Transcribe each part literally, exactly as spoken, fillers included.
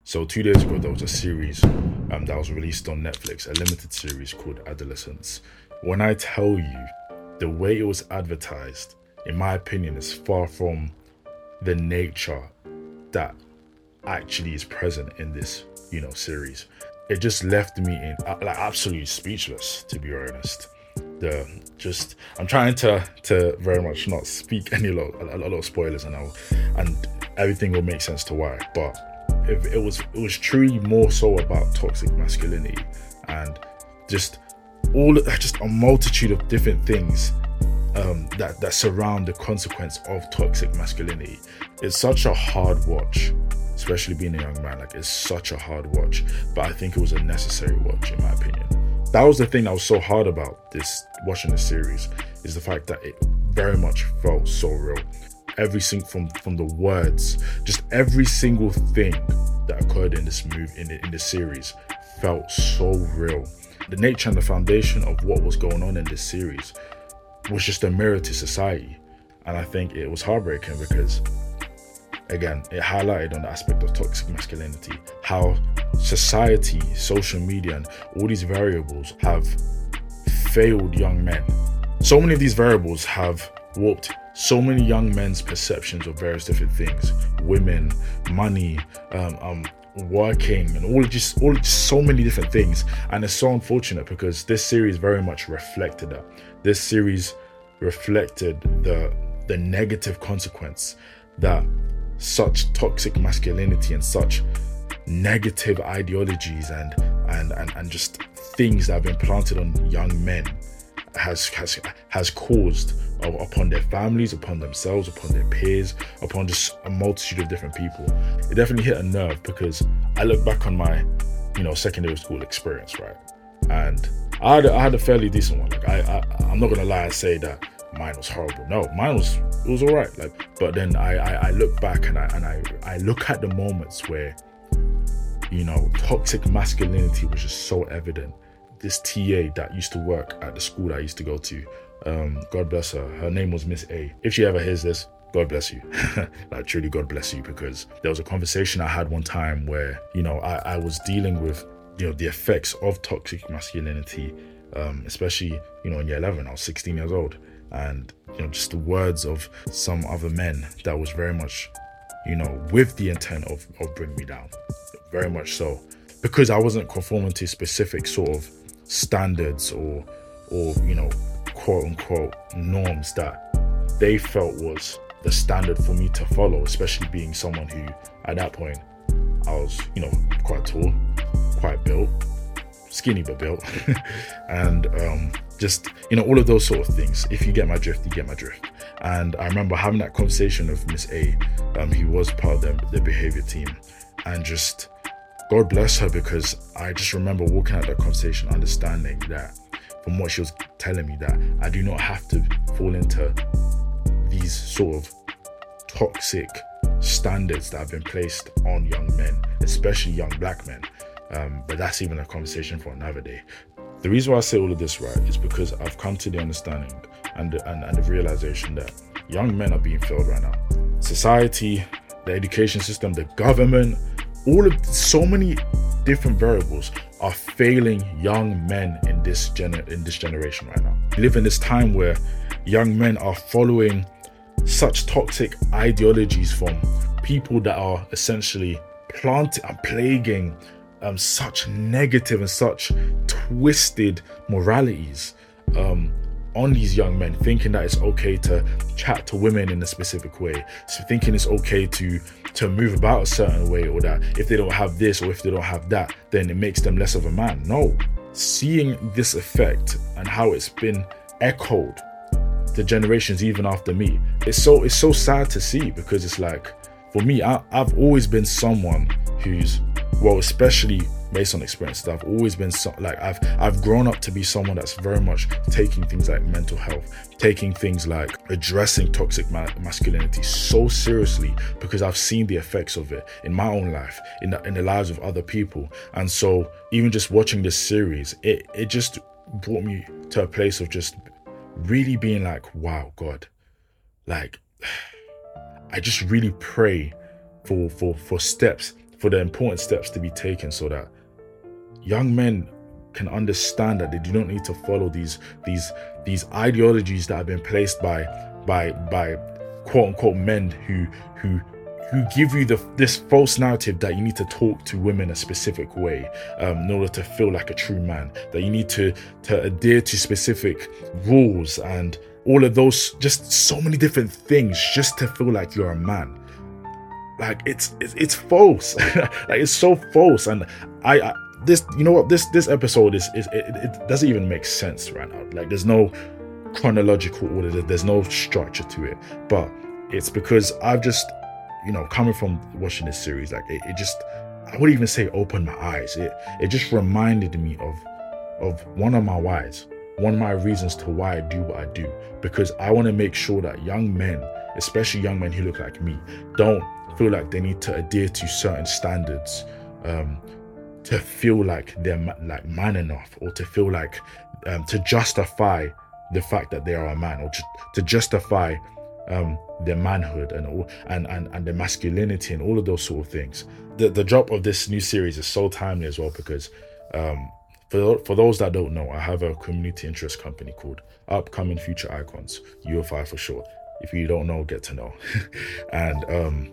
So two days ago, there was a series um, that was released on Netflix, a limited series called Adolescence. When I tell you, the way it was advertised, in my opinion, is far from the nature that actually is present in this, you know, series. It just left me in uh, like absolutely speechless, to be honest. The just I'm trying to to very much not speak any lot a, a lot of spoilers, and I'll, and everything will make sense to why, but. It, it was it was truly more so about toxic masculinity and just all just a multitude of different things um, that that surround the consequence of toxic masculinity. It's such a hard watch, especially being a young man. Like, it's such a hard watch, but I think it was a necessary watch, in my opinion. That was the thing that was so hard about this watching the series, is the fact that it very much felt so real. Every single from from the words, just every single thing that occurred in this movie, in the, in the series, felt so real. The nature and the foundation of what was going on in this series was just a mirror to society, and I think it was heartbreaking because, again, it highlighted on the aspect of toxic masculinity, how society, social media, and all these variables have failed young men. So many of these variables have warped so many young men's perceptions of various different things: women, money, um, um, working, and all just all just so many different things. And it's so unfortunate because this series very much reflected that. This series reflected the the negative consequence that such toxic masculinity and such negative ideologies and and and, and just things that have been planted on young men has has has caused upon their families, upon themselves, upon their peers, upon just a multitude of different people. It definitely hit a nerve because I look back on my, you know, secondary school experience, right? And I had a, I had a fairly decent one. Like I, I I'm not gonna lie and say that mine was horrible. No, mine was it was alright. Like, but then I, I I look back and I and I I look at the moments where, you know, toxic masculinity was just so evident. This T A that used to work at the school that I used to go to, um, God bless her. Her name was Miss A. If she ever hears this, God bless you. Like, truly, God bless you, because there was a conversation I had one time where, you know, I, I was dealing with, you know, the effects of toxic masculinity, um, especially, you know, in year eleven. I was sixteen years old, and, you know, just the words of some other men that was very much, you know, with the intent of, of bringing me down, very much so, because I wasn't conforming to specific sort of standards or or you know, quote unquote norms that they felt was the standard for me to follow, especially being someone who at that point I was, you know, quite tall, quite built, skinny but built, and um just, you know, all of those sort of things. If you get my drift, you get my drift. And I remember having that conversation with Miss A, um who was part of the, the behavior team, and just God bless her, because I just remember walking out that conversation understanding that from what she was telling me, that I do not have to fall into these sort of toxic standards that have been placed on young men, especially young black men. Um, but that's even a conversation for another day. The reason why I say all of this, right, is because I've come to the understanding and the, and, and the realization that young men are being failed right now. Society, the education system, the government, all of so many different variables are failing young men in this gener- in this generation right now. We live in this time where young men are following such toxic ideologies from people that are essentially planting and plaguing um, such negative and such twisted moralities um, on these young men, thinking that it's okay to chat to women in a specific way, so thinking it's okay to to move about a certain way, or that if they don't have this or if they don't have that, then it makes them less of a man. No, seeing this effect and how it's been echoed the generations even after me, it's so it's so sad to see, because it's like, for me, I, I've always been someone who's, well, especially based on experience, I've always been so, like I've I've grown up to be someone that's very much taking things like mental health, taking things like addressing toxic ma- masculinity so seriously, because I've seen the effects of it in my own life, in the, in the lives of other people. And so even just watching this series, it it just brought me to a place of just really being like, wow, God, like, I just really pray for for for steps for the important steps to be taken so that young men can understand that they do not need to follow these these these ideologies that have been placed by by by quote unquote men who who who give you the this false narrative that you need to talk to women a specific way um, in order to feel like a true man, that you need to to adhere to specific rules and all of those, just so many different things just to feel like you're a man. Like it's it's, it's false. Like it's so false. And I, I this you know what this this episode is is it, it doesn't even make sense right now. Like there's no chronological order, there's no structure to it, but it's because I've just, you know, coming from watching this series, like it, it just, I wouldn't even say opened my eyes. It it just reminded me of of one of my whys, one of my reasons to why I do what I do, because I want to make sure that young men, especially young men who look like me, don't feel like they need to adhere to certain standards um, to feel like they're ma- like man enough, or to feel like um, to justify the fact that they are a man, or to, to justify um, their manhood and all and, and and their masculinity and all of those sort of things. The the drop of this new series is so timely as well, because um, for for those that don't know, I have a community interest company called Upcoming Future Icons, U F I for short. If you don't know, get to know. And um,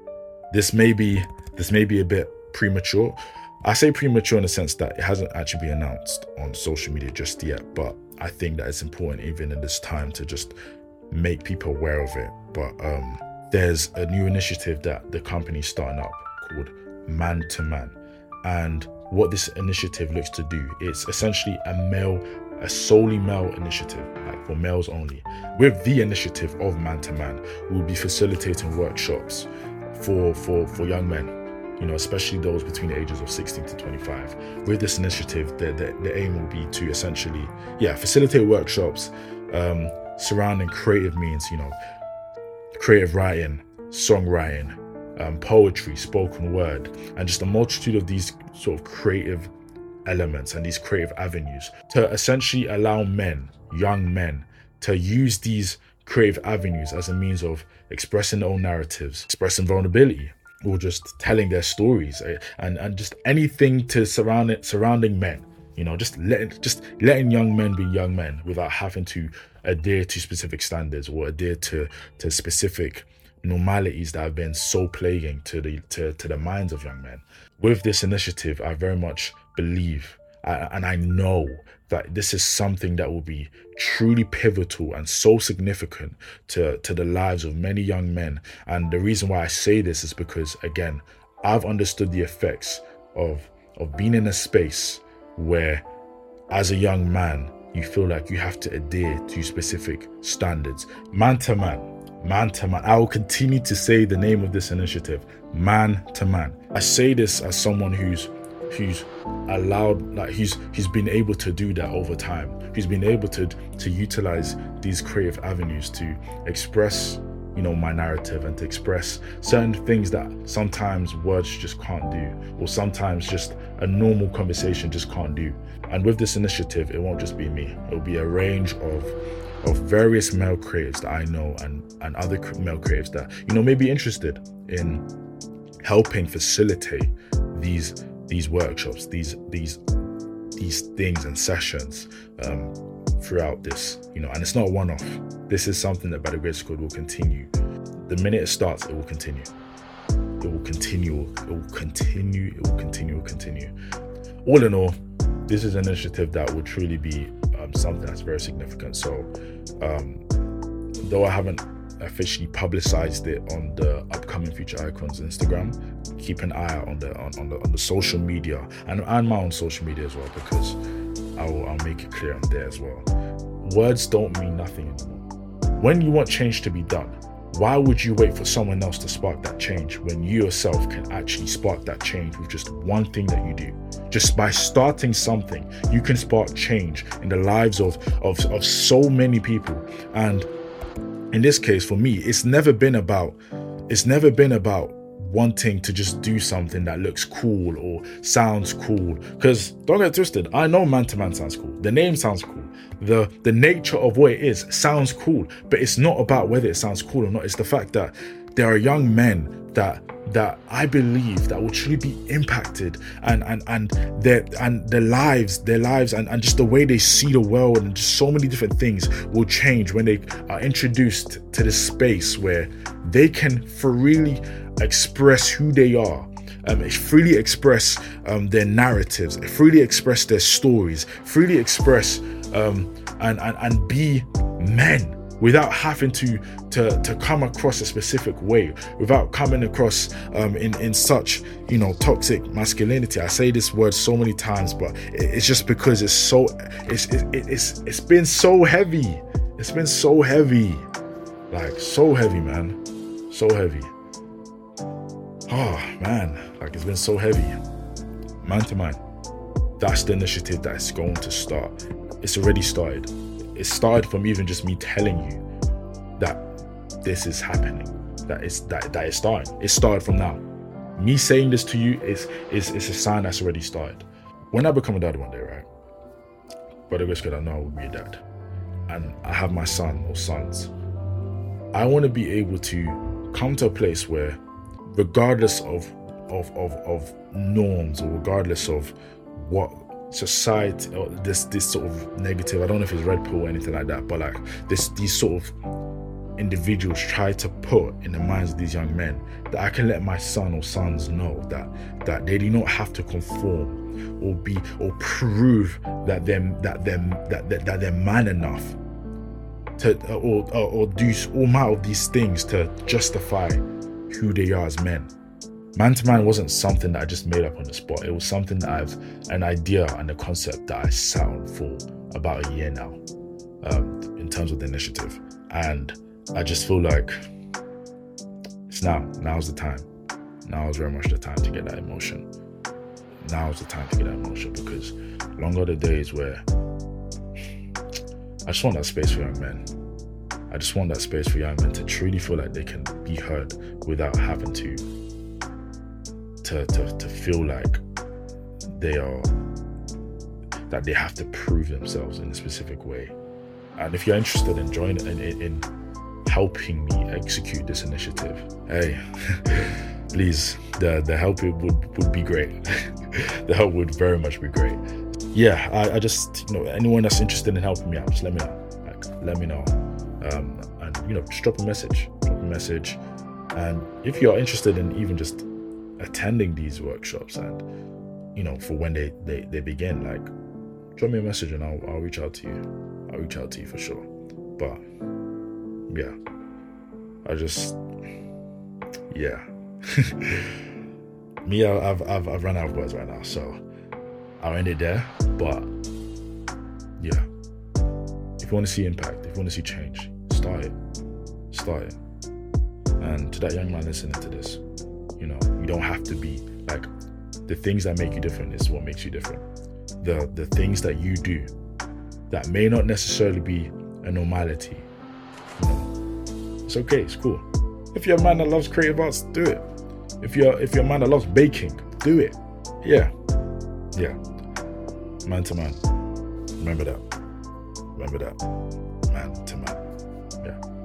this may be this may be a bit premature. I say premature in the sense that it hasn't actually been announced on social media just yet, but I think that it's important even in this time to just make people aware of it. But um, there's a new initiative that the company's starting up called Man to Man. And what this initiative looks to do, it's essentially a male, a solely male initiative, like for males only. With the initiative of Man to Man, we'll be facilitating workshops for, for, for young men, you know, especially those between the ages of sixteen to twenty-five. With this initiative, the, the, the aim will be to essentially, yeah, facilitate workshops um, surrounding creative means, you know, creative writing, songwriting, um, poetry, spoken word, and just a multitude of these sort of creative elements and these creative avenues to essentially allow men, young men, to use these creative avenues as a means of expressing their own narratives, expressing vulnerability, or just telling their stories, and, and just anything to surround it, surrounding men, you know, just letting just letting young men be young men without having to adhere to specific standards or adhere to to specific normalities that have been so plaguing to the to, to the minds of young men. With this initiative, I very much believe uh, and I know that this is something that will be truly pivotal and so significant to, to the lives of many young men. And the reason why I say this is because, again, I've understood the effects of of being in a space where, as a young man, you feel like you have to adhere to specific standards. Man to man, man to man. I will continue to say the name of this initiative, Man to Man. I say this as someone who's who's allowed, like who's who's been able to do that over time, who's been able to to utilize these creative avenues to express, you know, my narrative and to express certain things that sometimes words just can't do, or sometimes just a normal conversation just can't do. And with this initiative, it won't just be me. It'll be a range of of various male creatives that I know and and other male creatives that, you know, may be interested in helping facilitate these these workshops, these these these things and sessions um, throughout this, you know. And it's not a one-off. This is something that by the grace of God will continue. The minute it starts, it will continue. It will continue. It will continue. It will continue. It will continue. All in all, this is an initiative that will truly be um, something that's very significant. So, um, though I haven't officially publicized it on the Upcoming Future Icons Instagram, keep an eye out on the on, on the on the social media and, and my own social media as well, because I'll I'll make it clear on there as well. Words don't mean nothing anymore. When you want change to be done, why would you wait for someone else to spark that change when you yourself can actually spark that change with just one thing that you do? Just by starting something, you can spark change in the lives of of, of so many people. And in this case, for me, it's never been about, it's never been about wanting to just do something that looks cool or sounds cool. Because don't get twisted, I know Man to Man sounds cool. The name sounds cool. The the nature of what it is sounds cool. But it's not about whether it sounds cool or not. It's the fact that there are young men that that I believe that will truly be impacted, and and and their and their lives, their lives, and, and just the way they see the world, and just so many different things will change when they are introduced to this space where they can freely express who they are, um, freely express um, their narratives, freely express their stories, freely express um, and, and and be men, without having to, to to come across a specific way, without coming across um, in, in such, you know, toxic masculinity. I say this word so many times, but it's just because it's so, it's, it, it's, it's been so heavy. It's been so heavy. Like, so heavy, man. So heavy. Oh, man. Like, it's been so heavy. Man to man. That's the initiative that's going to start. It's already started. It started from even just me telling you that this is happening, that it's that that is starting. It started from now. Me saying this to you is is is a sign that's already started. When I become a dad one day, right? By the grace of God, I know I will be a dad, and I have my son or sons. I want to be able to come to a place where, regardless of of of, of norms, or regardless of what society, or this this sort of negative, I don't know if it's red pill or anything like that, but like this these sort of individuals try to put in the minds of these young men, that I can let my son or sons know that that they do not have to conform or be or prove that them that them that, that that they're man enough to or, or or do all manner of these things to justify who they are as men. Man to man wasn't something that I just made up on the spot. It was something that I've, an idea and a concept that I sat on for about a year now, um, in terms of the initiative. And I just feel like it's now. Now's the time. Now is very much the time to get that emotion. Now is the time to get that emotion, because long are the days where I just want that space for young men. I just want that space for young men to truly feel like they can be heard without having to To, to, to feel like they are, that they have to prove themselves in a specific way. And if you're interested in joining in, in, in helping me execute this initiative, hey, please, the the help it would would be great. The help would very much be great. Yeah, I, I just, you know, anyone that's interested in helping me out, just let me know. Like, let me know, um, and you know, just drop a message, drop a message. And if you're interested in even just attending these workshops, and you know, for when they, they, they begin, like, drop me a message and I'll, I'll reach out to you. I'll reach out to you for sure. But yeah, I just, yeah. Me, I've, I've, I've run out of words right now, so I'll end it there. But yeah, if you want to see impact, if you want to see change, start it, start it. And to that young man listening to this, you know, you don't have to be like, the things that make you different is what makes you different. The the things that you do that may not necessarily be a normality, you know, it's okay, it's cool. If you're a man that loves creative arts, do it. If you're if you're a man that loves baking, do it. Yeah. Yeah. Man to man. Remember that. Remember that. Man to man. Yeah.